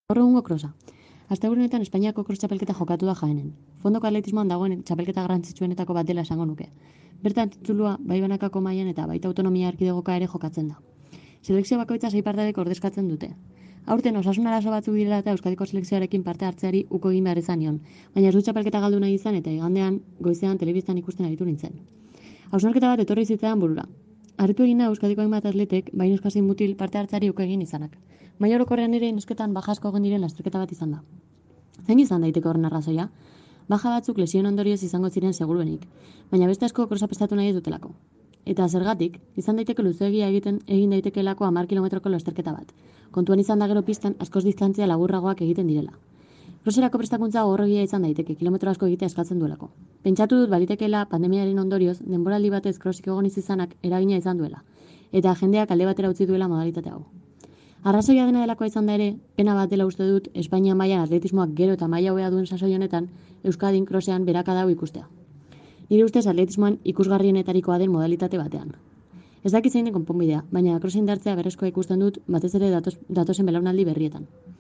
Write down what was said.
Gaur egungo krosa. Asteburu honetan Espainiako kros txapelketa jokatu da Jaenen. Fondoko atletismoan dagoen txapelketa garrantzitsuenetako bat dela esango nuke. Bertan titulua bai banakako mailan eta baita autonomia erkidegoka ere jokatzen da. Selekzio bakoitza 6 partidek ordezkatzen dute. Aurten osasun arazo batzuk direla eta Euskadiko selekzioarekin parte hartzeari uko egin behar izan nion, baina ez du txapelketa galdu nahi izan eta igandean goizean telebistan ikusten aritu nintzen. Hausnarketa bat etorri zitzaidan burura. Harritu egin da Euskadiko hainbat atletek bai neska zein mutil parte hartzeari uko egin izanak. Maila orokorrean ere nesketan baja asko egon diren lasterketa bat izan da. Zein izan daiteke horren arrazoia? Baja batzuk lesioen ondorioz izango ziren seguruenik, baina beste asko krosa prestatu nahi ez dutelako. Eta zergatik, izan daiteke luzeegia egin daitekeelako 10 kilometroko lasterketa bat. Kontuan izan da gero pistan askoz distantzia laburragoak egiten direla. Kroserako prestakuntza gogorregia izan daiteke, kilometro asko egitea eskatzen duelako. Pentsatu dut balitekeela pandemiaren ondorioz, denboraldi batez krosik egon izanak eragina izan duela, eta jendeak alde batera utzi duela modalitate hau. Arrazoia dena delakoa izan da ere, pena bat dela uste dut Espainia mailan atletismoak gero eta maila hobea duen sasoi honetan, Euskadin krosean berakada hau ikustea. Nire ustez atletismoan ikusgarrienetarikoa den modalitate batean. Ez dakit zein den konponbidea, baina krosa indartzea berrezkoa ikusten dut batez ere datozen belaunaldi berrietan.